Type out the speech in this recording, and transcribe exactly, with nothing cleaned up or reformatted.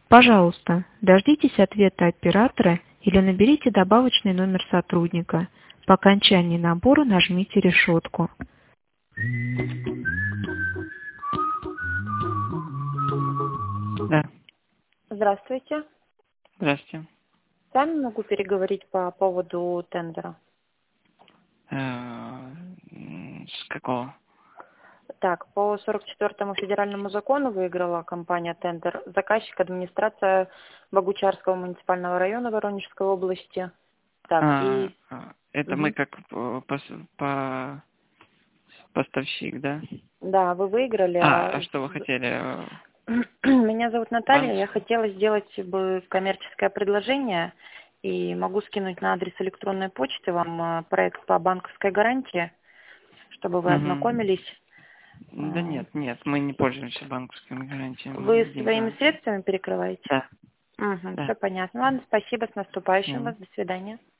Пожалуйста, дождитесь ответа оператора или наберите добавочный номер сотрудника. По окончании набора нажмите решетку. Да, Здравствуйте. здравствуйте. С вами могу переговорить по поводу тендера. Э, м, С какого? Так, по сорок четвёртому федеральному закону выиграла компания тендер. Заказчик администрация Богучарского муниципального района Воронежской области. Так, А, и... а, это мы Мгм. как по, пос- по- поставщик, да? Да, вы выиграли. А, А... а что вы хотели? э, Меня зовут Наталья. Я Банковскую? хотела сделать бы коммерческое предложение и могу скинуть на адрес электронной почты вам э, проект по банковской гарантии, чтобы вы Мгм. ознакомились. Да Э, нет, нет, мы не пользуемся банковскими Вы гарантиями своими деньгами. средствами перекрываете? Да, Угу, да. все понятно. Ладно, спасибо, с наступающим Всё. вас. До свидания.